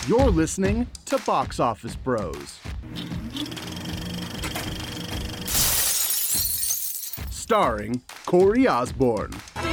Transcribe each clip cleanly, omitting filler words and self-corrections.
You're listening to Box Office Bros. Starring Corey Osborne.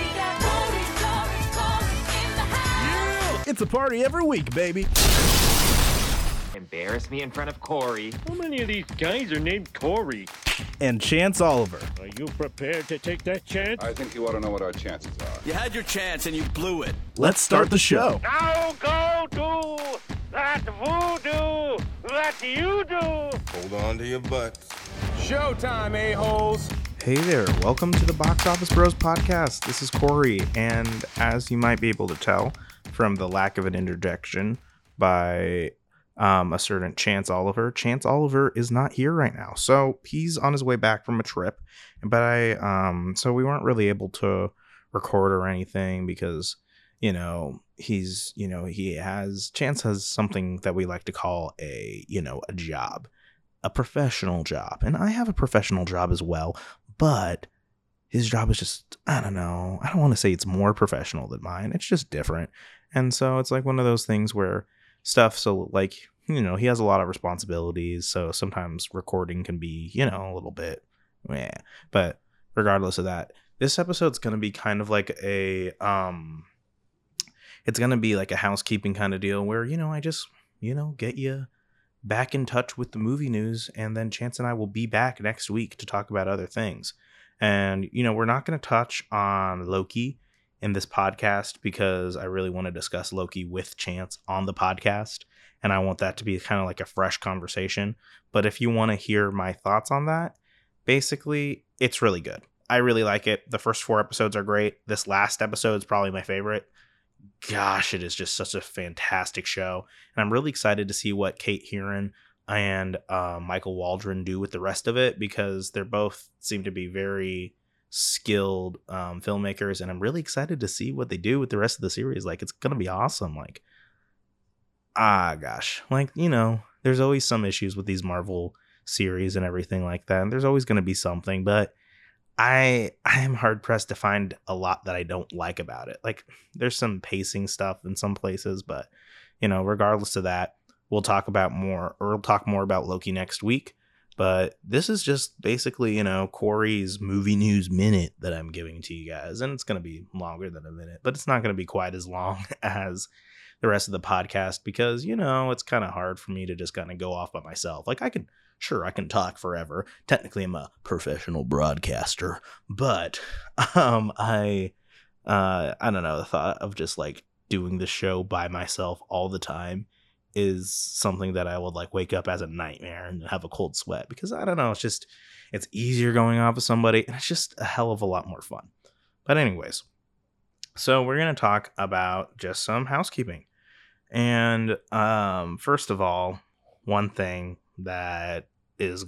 It's a party every week, baby. Embarrass me in front of Corey. How many of these guys are named Corey? And Chance Oliver. Are you prepared to take that chance? I think you ought to know what our chances are. You had your chance and you blew it. Let's start the show. Now go do that voodoo that you do. Hold on to your butts. Showtime, a-holes. Hey there, welcome to the Box Office Bros podcast. This is Corey, and as you might be able to tell from the lack of an interjection by a certain Chance Oliver is not here right now. So he's on his way back from a trip, but so we weren't really able to record or anything because, Chance has something that we like to call a job, a professional job. And I have a professional job as well, but his job is just, I don't want to say it's more professional than mine. It's just different. And so it's like one of those things where he has a lot of responsibilities. So sometimes recording can be, a little bit, but regardless of that, this episode's going to be kind of like it's going to be like a housekeeping kind of deal where, I just, get you back in touch with the movie news. And then Chance and I will be back next week to talk about other things. And, we're not going to touch on Loki in this podcast because I really want to discuss Loki with Chance on the podcast. And I want that to be kind of like a fresh conversation. But if you want to hear my thoughts on that, basically, it's really good. I really like it. The first 4 episodes are great. This last episode is probably my favorite. Gosh, it is just such a fantastic show. And I'm really excited to see what Kate Herron and Michael Waldron do with the rest of it, because they're both seem to be very skilled filmmakers, and I'm really excited to see what they do with the rest of the series. Like, it's gonna be awesome. There's always some issues with these Marvel series and everything like that, and there's always going to be something, but I am hard pressed to find a lot that I don't like about it. Like, there's some pacing stuff in some places, but regardless of that, we'll talk more about Loki next week. But this is just basically, Corey's movie news minute that I'm giving to you guys. And it's going to be longer than a minute, but it's not going to be quite as long as the rest of the podcast because, it's kind of hard for me to just kind of go off by myself. Like, I can talk forever. Technically, I'm a professional broadcaster, but I don't know, the thought of just like doing the show by myself all the time is something that I would like wake up as a nightmare and have a cold sweat, because I don't know, it's easier going off with somebody, and it's just a hell of a lot more fun. But anyways, so we're going to talk about just some housekeeping. And first of all, one thing is just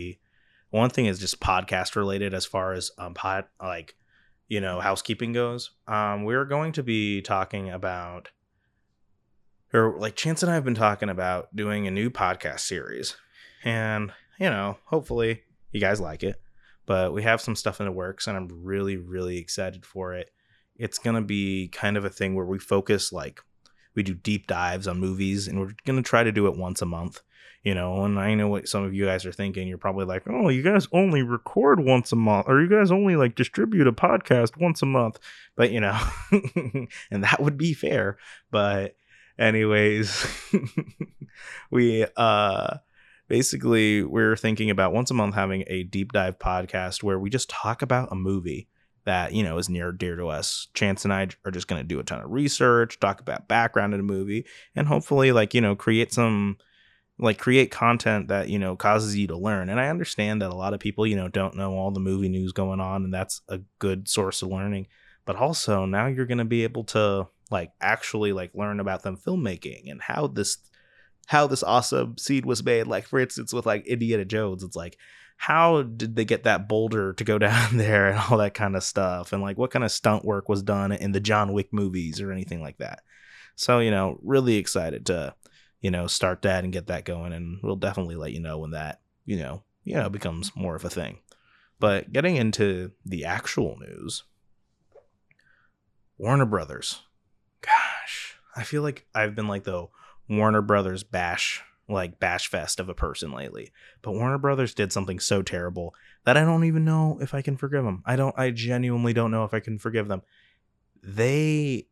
podcast related as far as housekeeping goes. We're going to be talking about, or like Chance and I have been talking about doing a new podcast series, and hopefully you guys like it, but we have some stuff in the works and I'm really, really excited for it. It's going to be kind of a thing where we focus, we do deep dives on movies, and we're going to try to do it once a month, and I know what some of you guys are thinking. You're probably like, oh, you guys only record once a month, or you guys only distribute a podcast once a month, but and that would be fair. But anyways, we're thinking about once a month having a deep dive podcast where we just talk about a movie that, is near or dear to us. Chance and I are just going to do a ton of research, talk about background in a movie, and hopefully create content that, causes you to learn. And I understand that a lot of people, don't know all the movie news going on, and that's a good source of learning. But also now you're going to be able to actually learn about them filmmaking and how this awesome scene was made. Like, for instance, with Indiana Jones, it's how did they get that boulder to go down there and all that kind of stuff, and what kind of stunt work was done in the John Wick movies or anything like that. So really excited to start that and get that going, and we'll definitely let you know when that becomes more of a thing. But getting into the actual news, Warner Brothers. Gosh, I feel like I've been the Warner Brothers bash fest of a person lately. But Warner Brothers did something so terrible that I don't even know if I can forgive them. I genuinely don't know if I can forgive them. They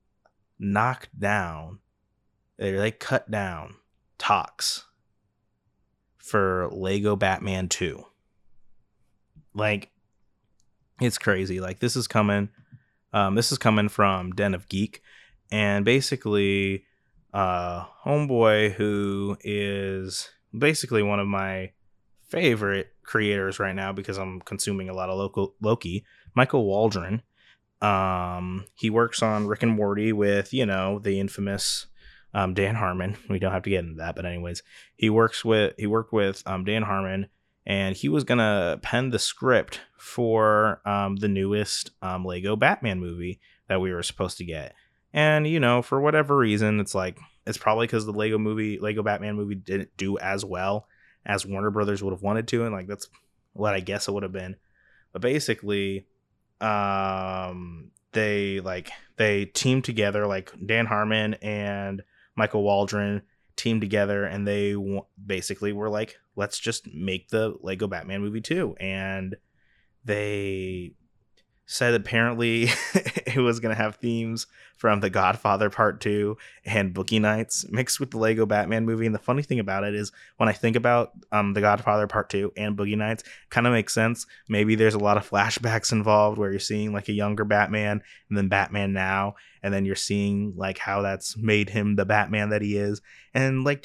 cut down talks for Lego Batman 2. Like, it's crazy. Like, this is coming from Den of Geek, and basically homeboy, who is basically one of my favorite creators right now because I'm consuming a lot of Loki, Michael Waldron. He works on Rick and Morty with, the infamous Dan Harmon. We don't have to get into that, but anyways, he worked with Dan Harmon, and he was gonna pen the script for the newest Lego Batman movie that we were supposed to get. And, for whatever reason, it's probably because the Lego Batman movie didn't do as well as Warner Brothers would have wanted to. And that's what I guess it would have been. But basically, they teamed together, Dan Harmon and Michael Waldron teamed together, and they basically were like, let's just make the Lego Batman movie too. And they said apparently it was going to have themes from The Godfather Part 2 and Boogie Nights mixed with the Lego Batman movie. And the funny thing about it is, when I think about The Godfather Part 2 and Boogie Nights, kind of makes sense. Maybe there's a lot of flashbacks involved where you're seeing a younger Batman and then Batman now, and then you're seeing how that's made him the Batman that he is. And I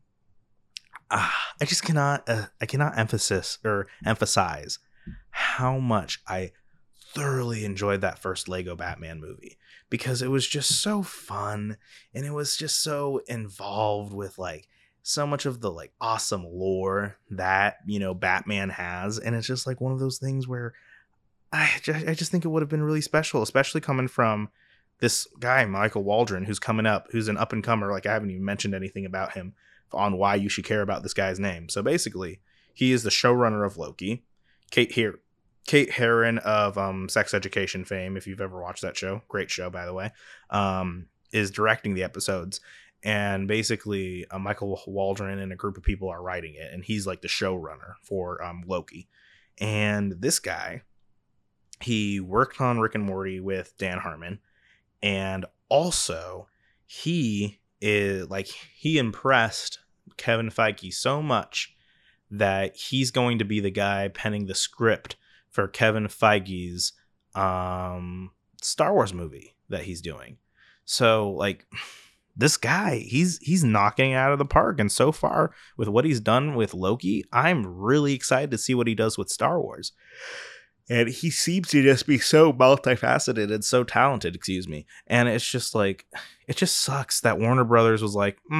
cannot emphasize how much I thoroughly enjoyed that first Lego Batman movie, because it was just so fun, and it was just so involved with so much of the awesome lore that Batman has. And it's just one of those things where I just think it would have been really special, especially coming from this guy Michael Waldron, who's an up and comer. I haven't even mentioned anything about him on why you should care about this guy's name. So basically, he is the showrunner of Loki. Kate Herron of Sex Education fame, if you've ever watched that show, great show, by the way, is directing the episodes. And basically, Michael Waldron and a group of people are writing it, and he's the showrunner for Loki. And this guy, he worked on Rick and Morty with Dan Harmon, and also he impressed Kevin Feige so much that he's going to be the guy penning the script for Kevin Feige's Star Wars movie that he's doing. So this guy, he's knocking it out of the park. And so far with what he's done with Loki, I'm really excited to see what he does with Star Wars. And he seems to just be so multifaceted and so talented, And it's just it just sucks that Warner Brothers was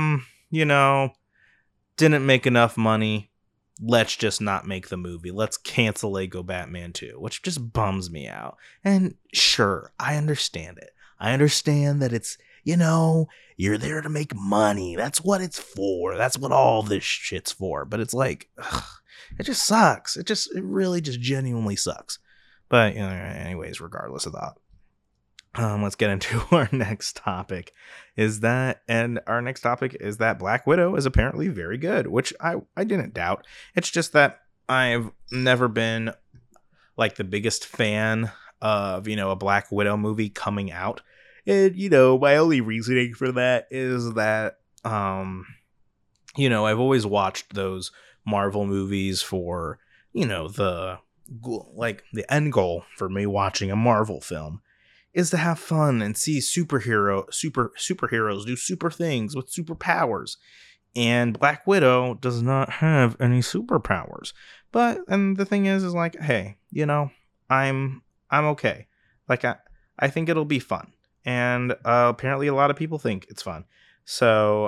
didn't make enough money. Let's just not make the movie. Let's cancel Lego Batman 2, which just bums me out. And sure, I understand it. I understand that it's, you're there to make money. That's what it's for. That's what all this shit's for. But it's it just sucks. It really just genuinely sucks. But anyways, regardless of that, let's get into our next topic. Our next topic is that Black Widow is apparently very good, which I didn't doubt. It's just that I've never been the biggest fan of, a Black Widow movie coming out. And, my only reasoning for that is that, I've always watched those Marvel movies for, the end goal for me watching a Marvel film is to have fun and see superheroes do super things with superpowers. And Black Widow does not have any superpowers. And the thing is hey, I'm okay. I think it'll be fun. And apparently a lot of people think it's fun. So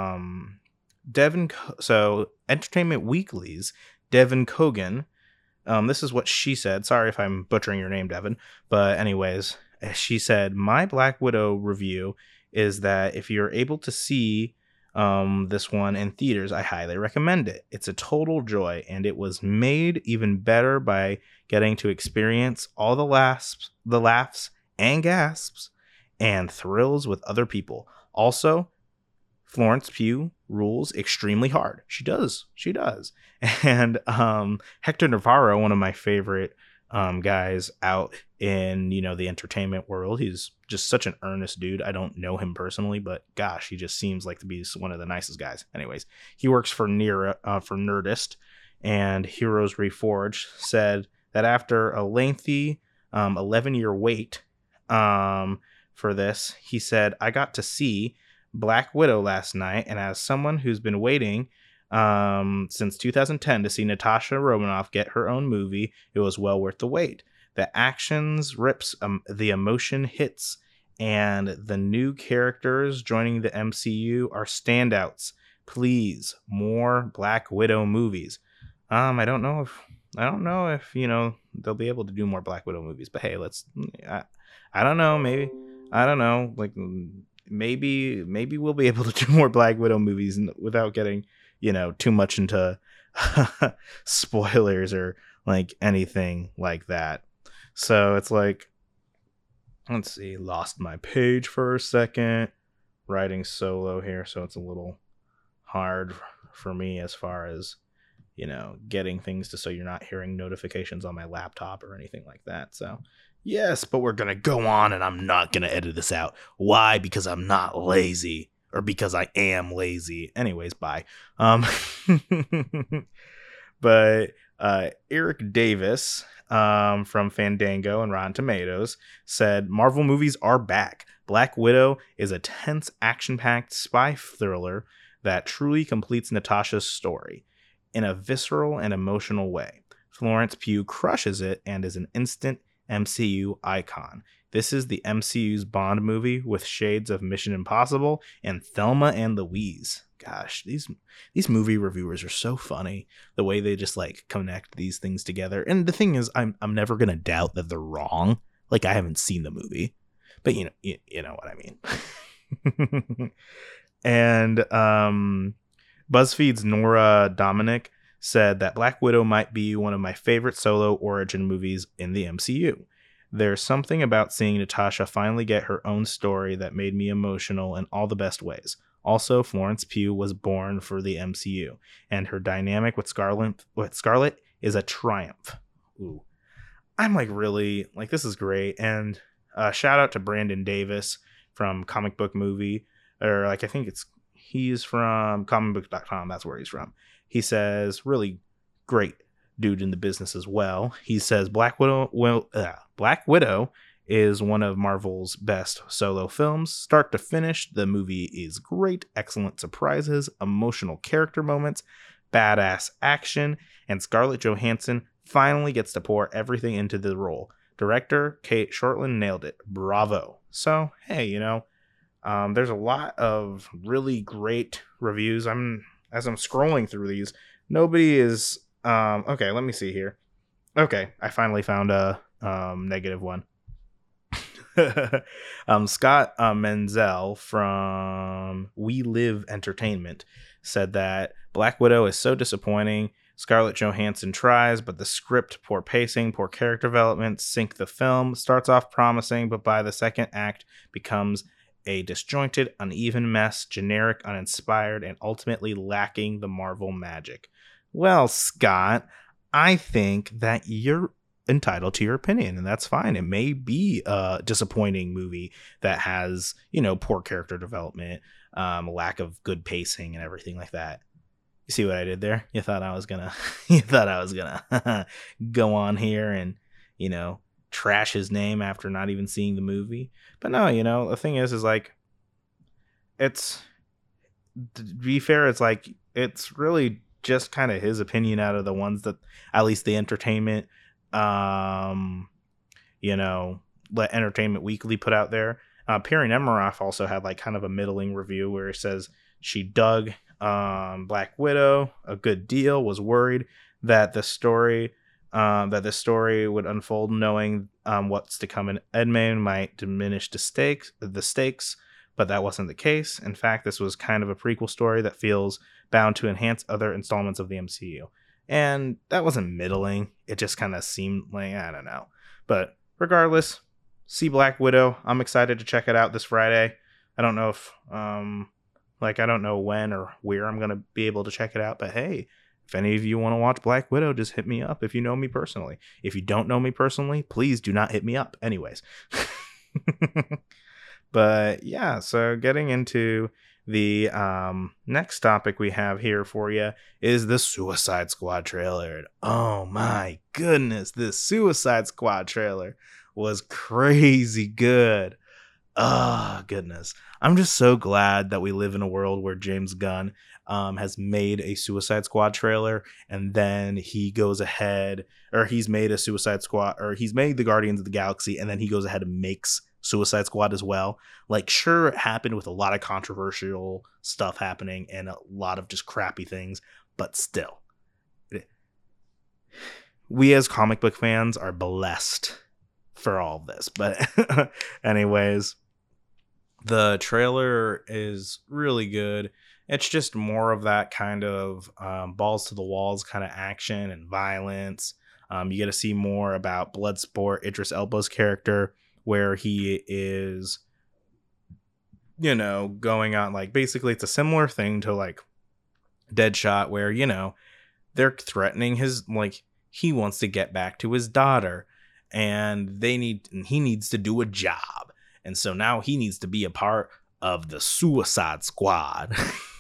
Entertainment Weekly's Devin Kogan, this is what she said. Sorry if I'm butchering your name, Devin. But anyways, she said, my Black Widow review is that if you're able to see this one in theaters, I highly recommend it. It's a total joy, and it was made even better by getting to experience all the laughs and gasps and thrills with other people. Also, Florence Pugh rules extremely hard. She does. And Hector Navarro, one of my favorite guys out in, the entertainment world. He's just such an earnest dude. I don't know him personally, but gosh, he just seems like to be one of the nicest guys. Anyways, he works for Nerdist, and Heroes Reforged said that after a lengthy 11-year wait for this, he said, I got to see Black Widow last night, and as someone who's been waiting since 2010 to see Natasha Romanoff get her own movie, it was well worth the wait. The actions rips, the emotion hits, and the new characters joining the MCU are standouts. Please, more Black Widow movies. I don't know if they'll be able to do more Black Widow movies, but hey, I don't know, maybe, I don't know, like maybe we'll be able to do more Black Widow movies without getting too much into spoilers or like anything like that. So it's like, let's see, lost my page for a second, writing solo here, so it's a little hard for me as far as getting things so you're not hearing notifications on my laptop or anything like that. So yes, but we're gonna go on, and I'm not gonna edit this out. Why? Because I'm not lazy. Or because I am lazy. Anyways, bye. But Eric Davis from Fandango and Rotten Tomatoes said, Marvel movies are back. Black Widow is a tense, action-packed spy thriller that truly completes Natasha's story in a visceral and emotional way. Florence Pugh crushes it and is an instant MCU icon. This is the MCU's Bond movie with shades of Mission Impossible and Thelma and Louise. Gosh, these movie reviewers are so funny. The way they just like connect these things together. And the thing is, I'm never gonna doubt that they're wrong. Like, I haven't seen the movie, but you know what I mean. And BuzzFeed's Nora Dominic said that Black Widow might be one of my favorite solo origin movies in the MCU. There's something about seeing Natasha finally get her own story that made me emotional in all the best ways. Also, Florence Pugh was born for the MCU, and her dynamic with Scarlet is a triumph. Ooh. I'm like, really, like, this is great. And shout out to Brandon Davis from Comic Book Movie, or like, I think he's from comicbook.com. That's where he's from. He says, really great dude in the business as well. He says Black Widow is one of Marvel's best solo films. Start to finish, the movie is great, excellent surprises, emotional character moments, badass action, and Scarlett Johansson finally gets to pour everything into the role. Director Kate Shortland nailed it. Bravo. So, hey, there's a lot of really great reviews. As I'm scrolling through these, nobody is okay, let me see here. Okay, I finally found a negative one. Scott Menzel from We Live Entertainment said that Black Widow is so disappointing. Scarlett Johansson tries, but the script, poor pacing, poor character development sink the film. Starts off promising, but by the second act becomes a disjointed, uneven mess, generic, uninspired, and ultimately lacking the Marvel magic. Well, Scott, I think that you're entitled to your opinion, and that's fine. It may be a disappointing movie that has, poor character development, lack of good pacing, and everything like that. You see what I did there? You thought I was gonna go on here and, trash his name after not even seeing the movie. But no, the thing is like, it's, to be fair, it's like, it's really just kind of his opinion out of the ones that at least the entertainment, let Entertainment Weekly put out there. Perry Nemiroff also had like kind of a middling review where he says she dug Black Widow a good deal, was worried that the story would unfold, knowing what's to come in Endgame might diminish the stakes, but that wasn't the case. In fact, this was kind of a prequel story that feels bound to enhance other installments of the MCU. And that wasn't middling. It just kind of seemed like, I don't know. But regardless, see Black Widow. I'm excited to check it out this Friday. I don't know if Like, I don't know when or where I'm going to be able to check it out, but hey, if any of you want to watch Black Widow, just hit me up if you know me personally. If you don't know me personally, please do not hit me up. Anyways. But yeah, so getting into the next topic we have here for you is the Suicide Squad trailer. Oh my goodness, this Suicide Squad trailer was crazy good. Oh goodness. I'm just so glad that we live in a world where James Gunn has made a Suicide Squad trailer, and then he goes ahead, or he's made a Suicide Squad, or he's made the Guardians of the Galaxy, and then he goes ahead and makes Suicide Squad as well. Like, sure, it happened with a lot of controversial stuff happening and a lot of just crappy things, but still, we as comic book fans are blessed for all of this. But anyways, the trailer is really good. It's just more of that kind of balls to the walls kind of action and violence. You get to see more about Bloodsport, Idris Elba's character, where he is, you know, going on, like, basically it's a similar thing to like Deadshot, where, you know, they're threatening his, like, he wants to get back to his daughter, and he needs to do a job. And so now he needs to be a part of the Suicide Squad.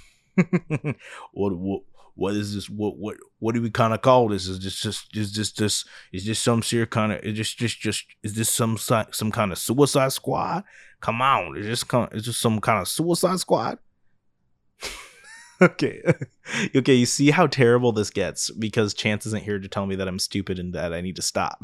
What is this? What do we kind of call this? Is this some serious kind of? Is this some kind of Suicide Squad? Come on, is this some kind of Suicide Squad? Okay. You see how terrible this gets because Chance isn't here to tell me that I'm stupid and that I need to stop.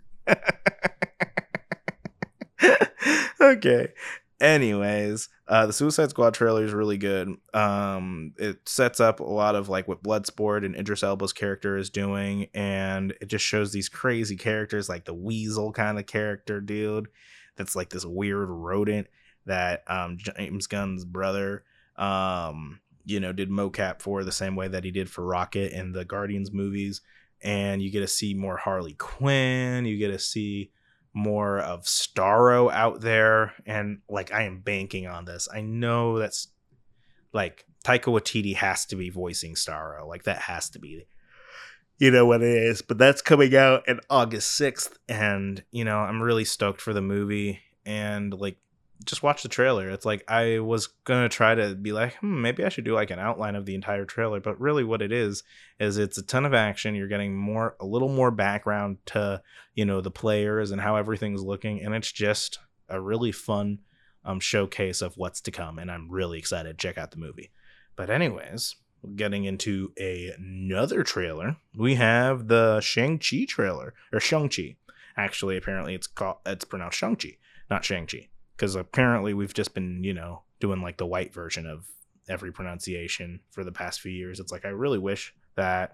Okay. Anyways, the Suicide Squad trailer is really good. It sets up a lot of like what Bloodsport and Idris Elba's character is doing, and it just shows these crazy characters like the Weasel kind of character dude that's like this weird rodent that James Gunn's brother did mocap for the same way that he did for Rocket in the Guardians movies. And you get to see more Harley Quinn, you get to see more of Starro out there, and like I am banking on this. I know that's like Taika Waititi has to be voicing Starro, like that has to be, you know what it is. But that's coming out on August 6th, and you know I'm really stoked for the movie. And like, just watch the trailer. It's like I was gonna try to be like, maybe I should do like an outline of the entire trailer, but really what it is it's a ton of action. You're getting a little more background to, you know, the players and how everything's looking, and it's just a really fun showcase of what's to come, and I'm really excited to check out the movie. But anyways, getting into another trailer, we have the Shang-Chi trailer, or Shang-Chi. Actually, apparently it's pronounced Shang-Chi, not Shang-Chi. Because apparently we've just been, you know, doing like the white version of every pronunciation for the past few years. It's like, I really wish that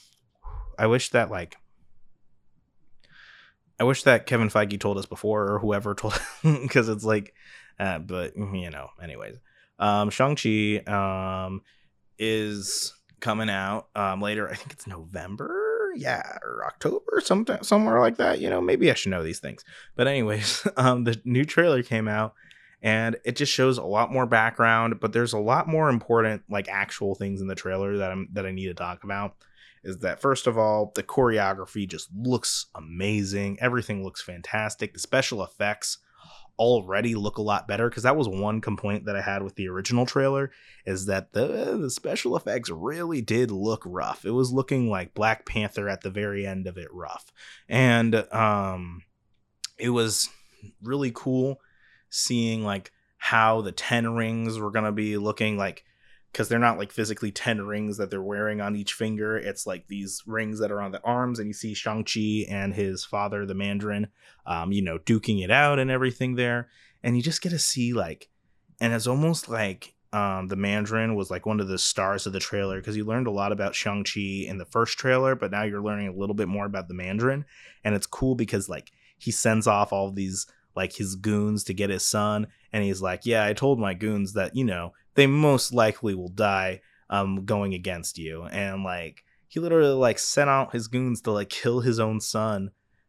Kevin Feige told us before, or whoever told, because it's like, but you know, anyways, Shang-Chi is coming out later. I think it's November. Yeah, or October, somewhere like that. You know, maybe I should know these things. But anyways, the new trailer came out, and it just shows a lot more background. But there's a lot more important, like actual things in the trailer that I need to talk about. Is that first of all, the choreography just looks amazing. Everything looks fantastic. The special effects already look a lot better, because that was one complaint that I had with the original trailer, is that the special effects really did look rough. It was looking like Black Panther at the very end of it rough. And it was really cool seeing like how the 10 rings were going to be looking like, because they're not like physically 10 rings that they're wearing on each finger. It's like these rings that are on the arms, and you see Shang-Chi and his father, the Mandarin, duking it out and everything there. And you just get to see like, and it's almost like the Mandarin was like one of the stars of the trailer, because you learned a lot about Shang-Chi in the first trailer, but now you're learning a little bit more about the Mandarin. And it's cool because like he sends off all of these like his goons to get his son, and he's like, yeah, I told my goons that, you know, they most likely will die going against you. And like he literally like sent out his goons to like kill his own son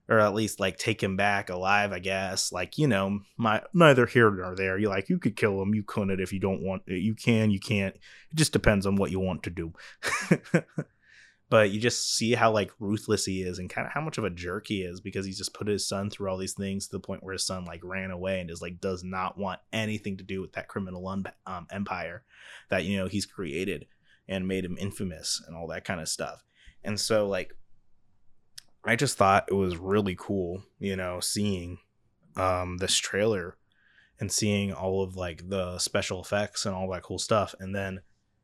or at least like take him back alive, I guess. Like, you know, neither here nor there. You like, you could kill him, you couldn't if you don't want. You can, you can't. It just depends on what you want to do. But you just see how like ruthless he is and kind of how much of a jerk he is, because he's just put his son through all these things to the point where his son like ran away and is like does not want anything to do with that criminal empire that, you know, he's created and made him infamous and all that kind of stuff. And so like I just thought it was really cool, you know, seeing this trailer and seeing all of like the special effects and all that cool stuff. And then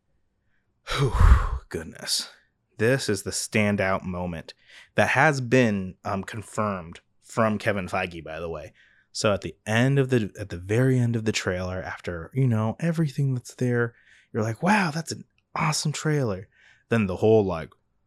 goodness, this is the standout moment that has been confirmed from Kevin Feige, by the way. So at the very end of the trailer, after, you know, everything that's there, you're like, wow, that's an awesome trailer. Then the whole like,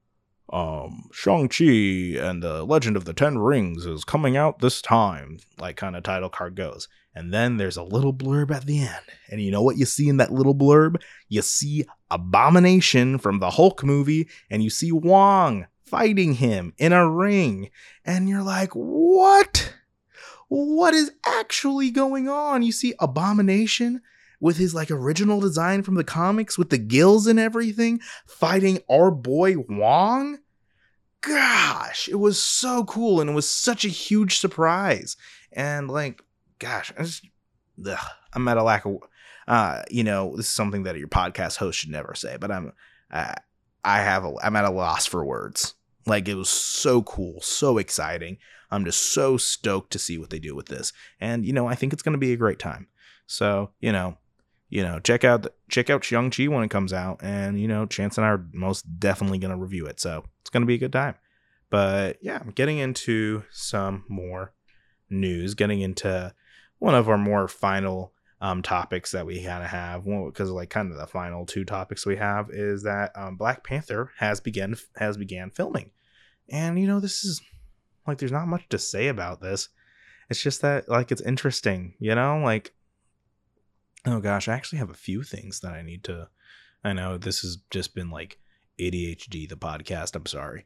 Shang-Chi and the Legend of the Ten Rings is coming out this time, like kind of title card goes. And then there's a little blurb at the end. And you know what you see in that little blurb? You see Abomination from the Hulk movie, and you see Wong fighting him in a ring. And you're like, what? What is actually going on? You see Abomination with his like original design from the comics with the gills and everything fighting our boy Wong. Gosh, it was so cool, and it was such a huge surprise. And like, gosh, I'm at a lack of, you know, this is something that your podcast host should never say, but I'm at a loss for words. Like, it was so cool, so exciting. I'm just so stoked to see what they do with this. And, you know, I think it's going to be a great time. So, you know, check out Shang-Chi when it comes out, and, you know, Chance and I are most definitely going to review it. So it's going to be a good time. But yeah, I'm getting into some more news, getting into one of our more final topics that we kind of have, because like kind of the final two topics we have is that Black Panther has began filming. And, you know, this is like, there's not much to say about this. It's just that like, it's interesting, you know, like, oh gosh, I actually have a few things that I know this has just been like ADHD, the podcast. I'm sorry.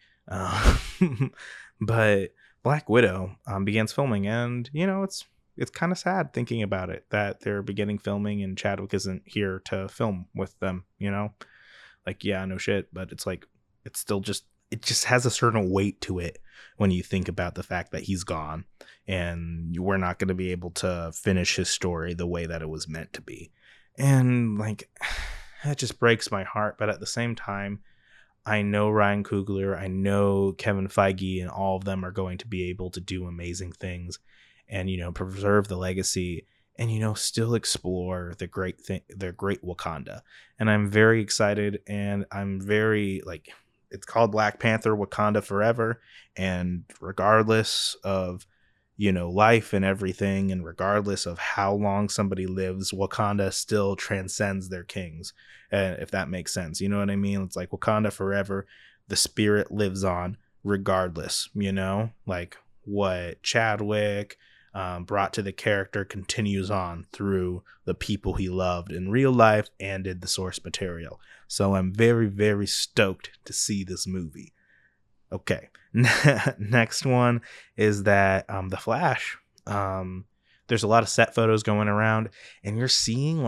But Black Widow begins filming, and, you know, it's kind of sad thinking about it, that they're beginning filming and Chadwick isn't here to film with them, you know, like, yeah, no shit. But it's like, it's still just, it just has a certain weight to it when you think about the fact that he's gone and we're not going to be able to finish his story the way that it was meant to be. And like, that just breaks my heart. But at the same time, I know Ryan Coogler, I know Kevin Feige, and all of them are going to be able to do amazing things and, you know, preserve the legacy and, you know, still explore the great Wakanda. And I'm very excited, and I'm very like, it's called Black Panther Wakanda Forever. And regardless of, you know, life and everything, and regardless of how long somebody lives, Wakanda still transcends their kings. If that makes sense, you know what I mean? It's like Wakanda Forever. The spirit lives on regardless, you know, like what Chadwick brought to the character continues on through the people he loved in real life and in the source material. So I'm very, very stoked to see this movie. Okay. Next one is that The Flash. There's a lot of set photos going around, and you're seeing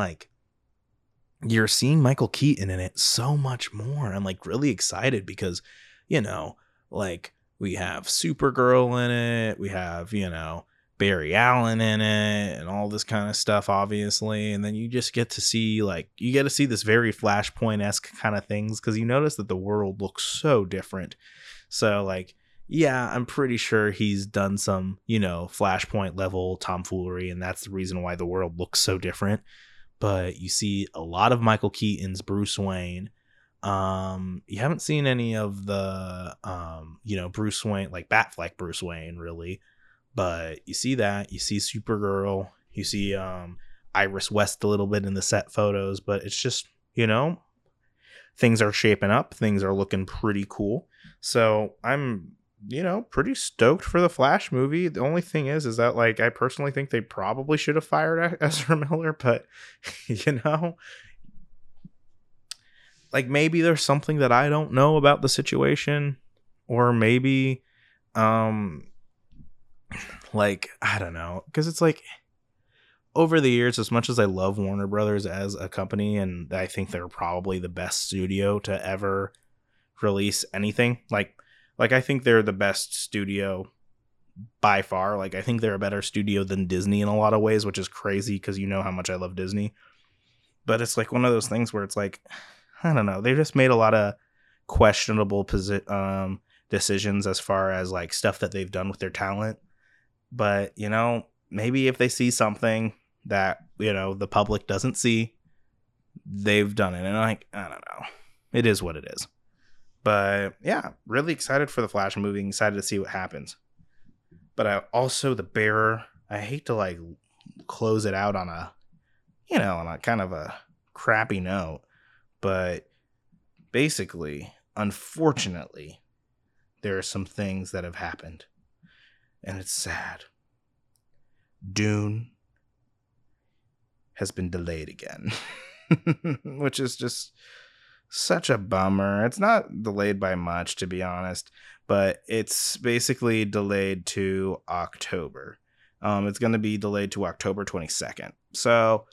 Michael Keaton in it so much more. I'm like really excited because, you know, like we have Supergirl in it, we have, you know, Barry Allen in it and all this kind of stuff, obviously. And then you just get to see this very Flashpoint-esque kind of things, because you notice that the world looks so different. So like, yeah, I'm pretty sure he's done some, you know, Flashpoint level tomfoolery, and that's the reason why the world looks so different. But you see a lot of Michael Keaton's Bruce Wayne. You haven't seen any of the, you know, Bruce Wayne, like Batfleck Bruce Wayne, really. But you see that. You see Supergirl. You see Iris West a little bit in the set photos. But it's just, you know, things are shaping up. Things are looking pretty cool. So I'm, you know, pretty stoked for the Flash movie. The only thing is that, like, I personally think they probably should have fired Ezra Miller. But, you know, like, maybe there's something that I don't know about the situation. Or maybe, like, I don't know, because it's like, over the years, as much as I love Warner Brothers as a company, and I think they're probably the best studio to ever release anything, like I think they're the best studio by far. Like, I think they're a better studio than Disney in a lot of ways, which is crazy because you know how much I love Disney. But it's like one of those things where it's like, I don't know, they just made a lot of questionable decisions as far as like stuff that they've done with their talent. But, you know, maybe if they see something that, you know, the public doesn't see, they've done it. And like, I don't know, it is what it is. But yeah, really excited for the Flash movie, excited to see what happens. But I also, The Bearer, I hate to like close it out on a, you know, on a kind of a crappy note, but basically, unfortunately, there are some things that have happened, and it's sad. Dune has been delayed again, which is just such a bummer. It's not delayed by much, to be honest, but it's basically delayed to October. It's going to be delayed to October 22nd. So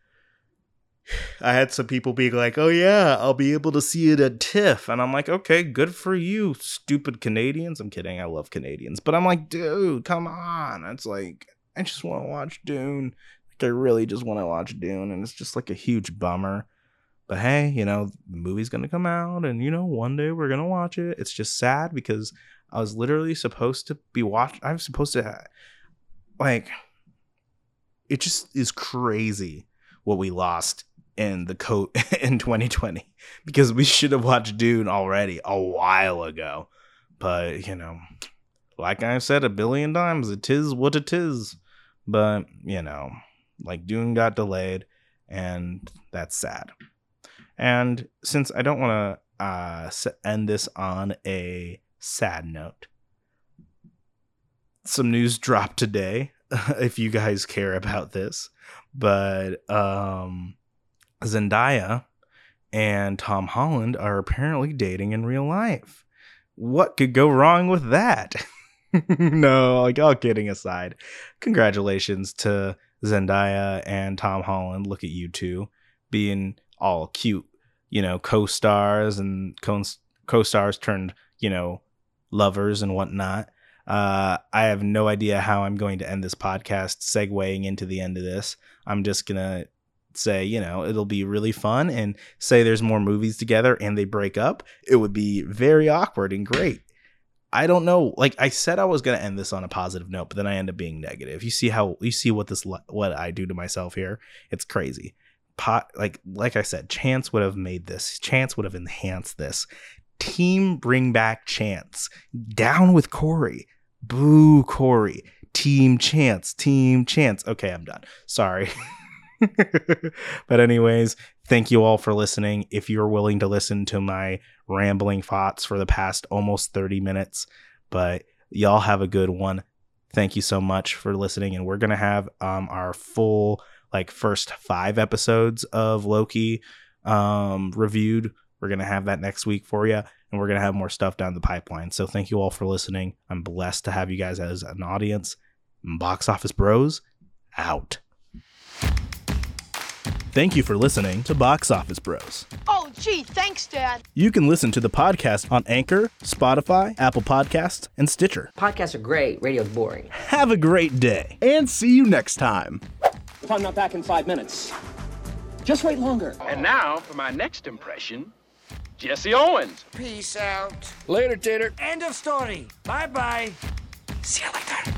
I had some people being like, oh yeah, I'll be able to see it at TIFF. And I'm like, okay, good for you, stupid Canadians. I'm kidding. I love Canadians. But I'm like, dude, come on. It's like, I just want to watch Dune. Like, I really just want to watch Dune. And it's just like a huge bummer. But hey, you know, the movie's going to come out. And, you know, one day we're going to watch it. It's just sad because I was literally supposed to be I was supposed to, like, it just is crazy what we lost in the coat in 2020, because we should have watched Dune already a while ago. But, you know, like I've said a billion times, it is what it is. But, you know, like, Dune got delayed, and that's sad. And since I don't want to end this on a sad note, some news dropped today, if you guys care about this. But Zendaya and Tom Holland are apparently dating in real life. What could go wrong with that? No, like, all kidding aside, congratulations to Zendaya and Tom Holland. Look at you two being all cute, you know, co-stars and co-stars turned, you know, lovers and whatnot. I have no idea how I'm going to end this podcast segueing into the end of this. I'm just going to say, you know, it'll be really fun, and say there's more movies together and they break up. It would be very awkward and great. I don't know. Like I said, I was going to end this on a positive note, but then I end up being negative. You see what I do to myself here. It's crazy. Like I said, Chance would have made this. Chance would have enhanced this. Team bring back Chance. Down with Corey. Boo Corey. Team Chance. Team Chance. Okay, I'm done. Sorry. But anyways, thank you all for listening. If you're willing to listen to my rambling thoughts for the past almost 30 minutes, but y'all have a good one. Thank you so much for listening. And we're going to have our full first 5 episodes of Loki reviewed. We're going to have that next week for you, and we're going to have more stuff down the pipeline. So thank you all for listening. I'm blessed to have you guys as an audience. Box Office Bros, out. Thank you for listening to Box Office Bros. Oh, gee, thanks, Dad. You can listen to the podcast on Anchor, Spotify, Apple Podcasts, and Stitcher. Podcasts are great. Radio's boring. Have a great day, and see you next time. If I'm not back in 5 minutes, just wait longer. And now, for my next impression, Jesse Owens. Peace out. Later, Tater. End of story. Bye-bye. See you later.